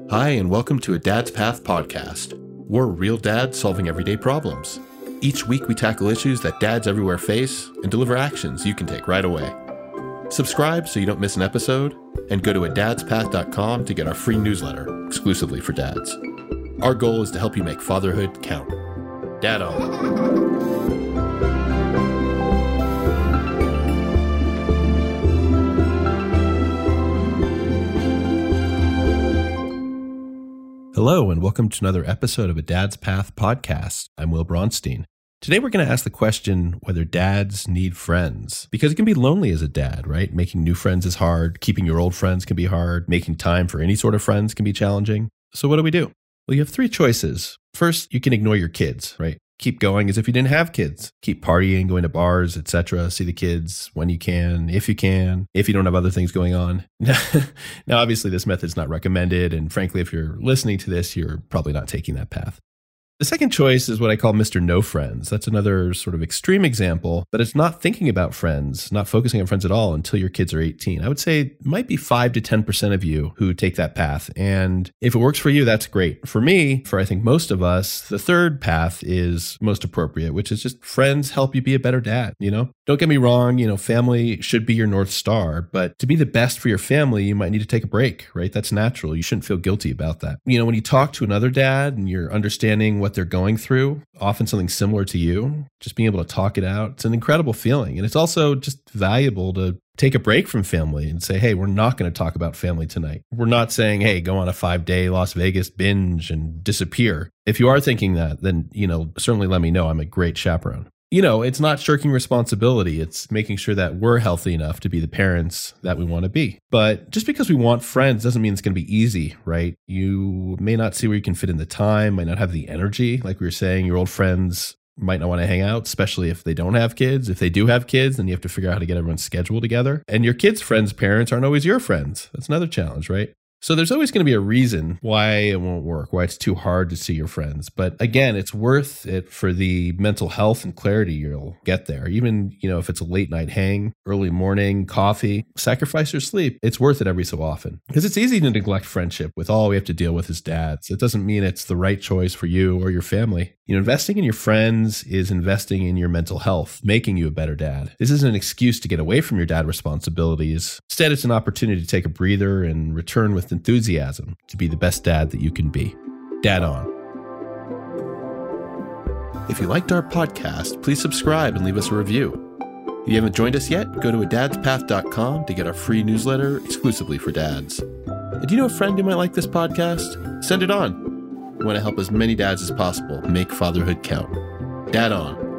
Hi, and welcome to a Dad's Path podcast. We're real dads solving everyday problems. Each week we tackle issues that dads everywhere face and deliver actions you can take right away. Subscribe so you don't miss an episode, and go to adadspath.com to get our free newsletter exclusively for dads. Our goal is to help you make fatherhood count. Dad on. Hello, and welcome to another episode of a Dad's Path podcast. I'm Will Bronstein. Today we're going to ask the question whether dads need friends, because it can be lonely as a dad, right? Making new friends is hard. Keeping your old friends can be hard. Making time for any sort of friends can be challenging. So what do we do? Well, you have three choices. First, you can ignore your kids, right? Keep going as if you didn't have kids. Keep partying, going to bars, etc. See the kids when you can, if you don't have other things going on. Now, obviously, this method is not recommended. And frankly, if you're listening to this, you're probably not taking that path. The second choice is what I call Mr. No Friends. That's another sort of extreme example, but it's not thinking about friends, not focusing on friends at all until your kids are 18. I would say it might be 5 to 10% of you who take that path. And if it works for you, that's great. For me, for I think most of us, the third path is most appropriate, which is just friends help you be a better dad, Don't get me wrong, family should be your North Star, but to be the best for your family, you might need to take a break, right? That's natural. You shouldn't feel guilty about that. When you talk to another dad and you're understanding what they're going through, often something similar to you, just being able to talk it out, it's an incredible feeling. And it's also just valuable to take a break from family and say, hey, we're not going to talk about family tonight. We're not saying, hey, go on a 5-day Las Vegas binge and disappear. If you are thinking that, then, certainly let me know. I'm a great chaperone. It's not shirking responsibility. It's making sure that we're healthy enough to be the parents that we want to be. But just because we want friends doesn't mean it's going to be easy, right? You may not see where you can fit in the time, might not have the energy. Like we were saying, your old friends might not want to hang out, especially if they don't have kids. If they do have kids, then you have to figure out how to get everyone's schedule together. And your kids' friends' parents aren't always your friends. That's another challenge, right? So there's always going to be a reason why it won't work, why it's too hard to see your friends. But again, it's worth it for the mental health and clarity you'll get there. Even, if it's a late night hang, early morning, coffee, sacrifice your sleep. It's worth it every so often. Because it's easy to neglect friendship with all we have to deal with as dads. It doesn't mean it's the right choice for you or your family. Investing in your friends is investing in your mental health, making you a better dad. This isn't an excuse to get away from your dad responsibilities. Instead, it's an opportunity to take a breather and return with enthusiasm to be the best dad that you can be. Dad on. If you liked our podcast, please subscribe and leave us a review. If you haven't joined us yet, go to adadspath.com to get our free newsletter exclusively for dads. And do you know a friend who might like this podcast? Send it on. We want to help as many dads as possible make fatherhood count. Dad on.